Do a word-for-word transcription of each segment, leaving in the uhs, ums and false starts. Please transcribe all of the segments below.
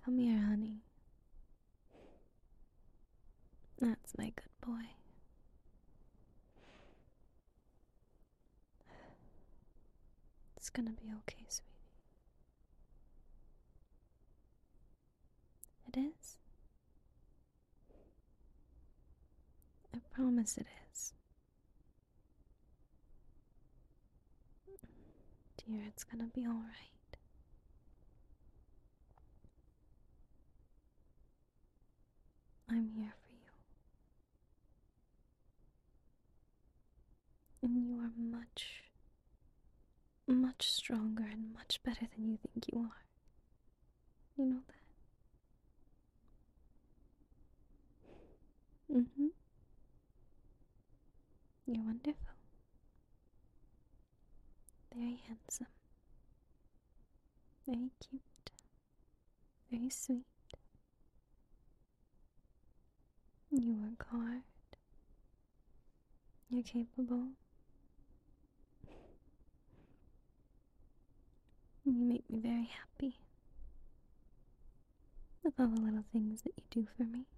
Come here, honey. That's my good boy. It's gonna be okay, sweetie. It is? I promise it is. Dear, it's gonna be alright. I'm here for you. And you are much, much stronger and much better than you think you are. You know that? Mm-hmm. You're wonderful. Very handsome. Very cute. Very sweet. You work hard. You're capable. You make me very happy with all the little things that you do for me.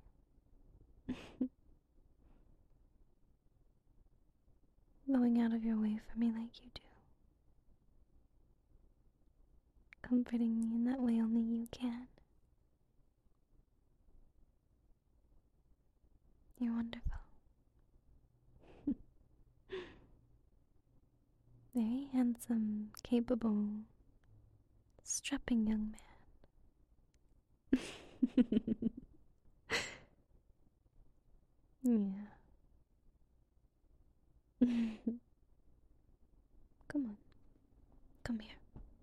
Going out of your way for me like you do. Comforting me in that way only you can. You're wonderful. Very handsome, capable, strapping young man. Yeah. Come on. Come here.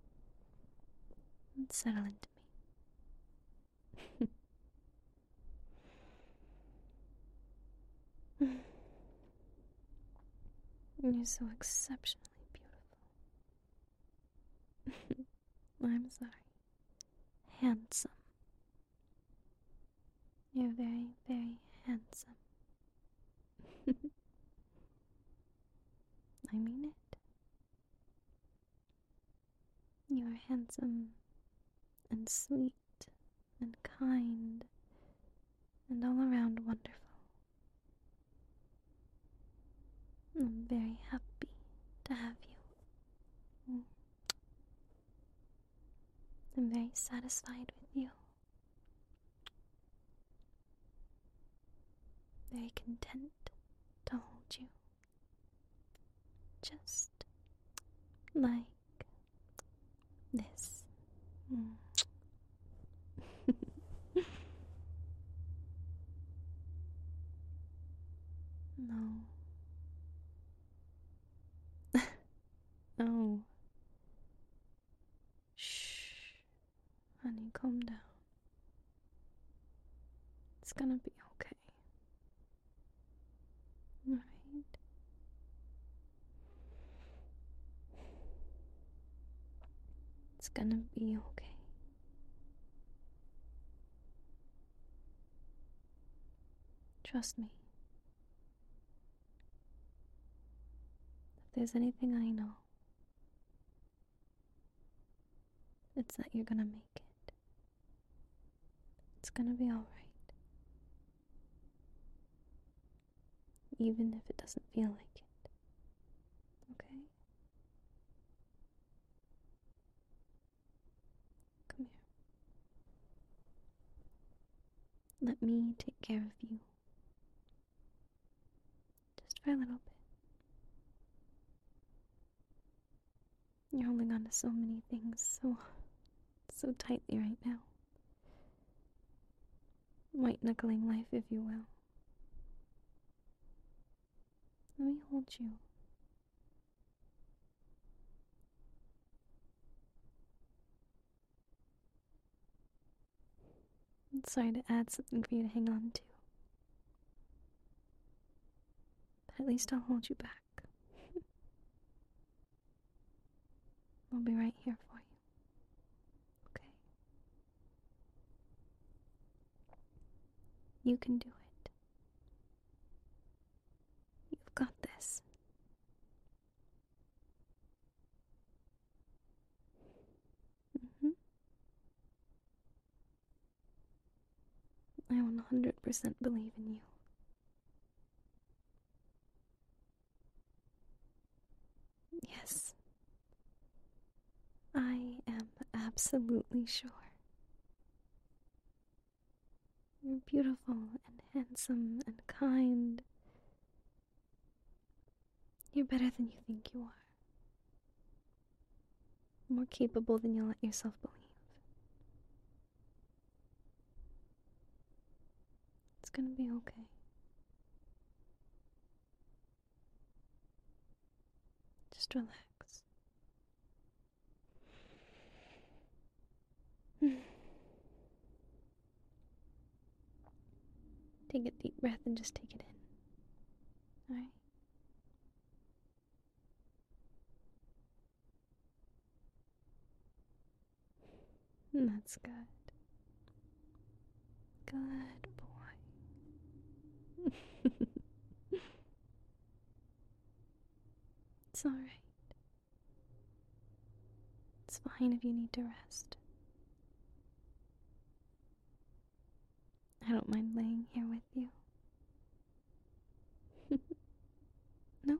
And settle into me. You're so exceptionally beautiful. I'm sorry. Handsome. You're very, very handsome. I mean it. You are handsome and sweet and kind and all around wonderful. I'm very happy to have you. I'm very satisfied with you. Very content to hold you. Just like this. Mm. No. Oh. Shh. Honey, calm down. It's gonna be okay. Alright? It's gonna be okay. Trust me. If there's anything I know, it's that you're gonna make it. It's gonna be alright. Even if it doesn't feel like it. Okay? Come here. Let me take care of you. Just for a little bit. You're holding on to so many things so, so tightly right now. White knuckling life, if you will. Let me hold you. I'm sorry to add something for you to hang on to. But at least I'll hold you back. I'll be right here for you. Okay? You can do it. You've got this. Mm-hmm. I one hundred percent believe in you. Yes, I am absolutely sure. You're beautiful and handsome and kind. You're better than you think you are. More capable than you'll let yourself believe. It's gonna be okay. Just relax. Take a deep breath and just take it in. Alright? That's good. Good boy. It's alright. It's fine if you need to rest. I don't mind laying here with you. Nope.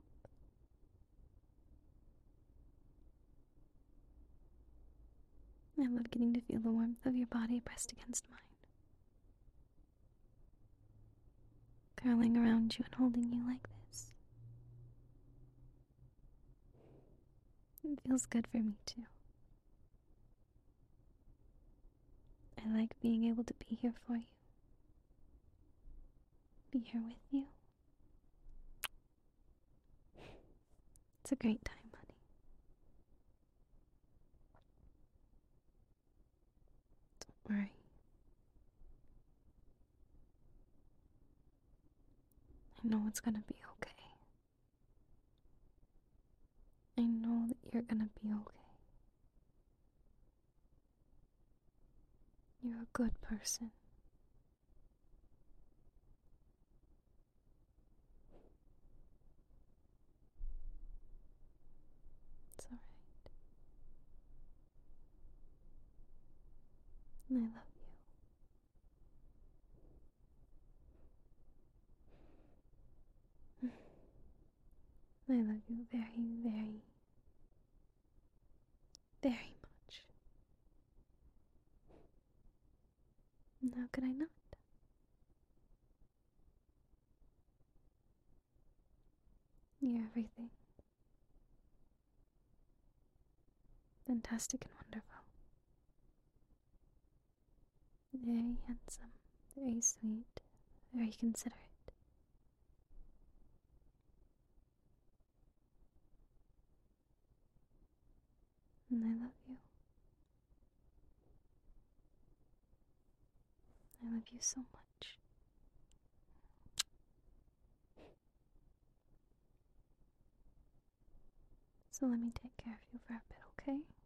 I love getting to feel the warmth of your body pressed against mine. Curling around you and holding you like this. It feels good for me too. I like being able to be here for you. Be here with you. It's a great time, honey. Don't worry. I know it's gonna be okay. I know that you're gonna be okay. You're a good person. It's alright. And I love you. I love you very, very, very much. And how could I not? You're everything. Fantastic and wonderful. Very handsome, very sweet, very considerate. And I love you. I love you so much. So let me take care of you for a bit, okay?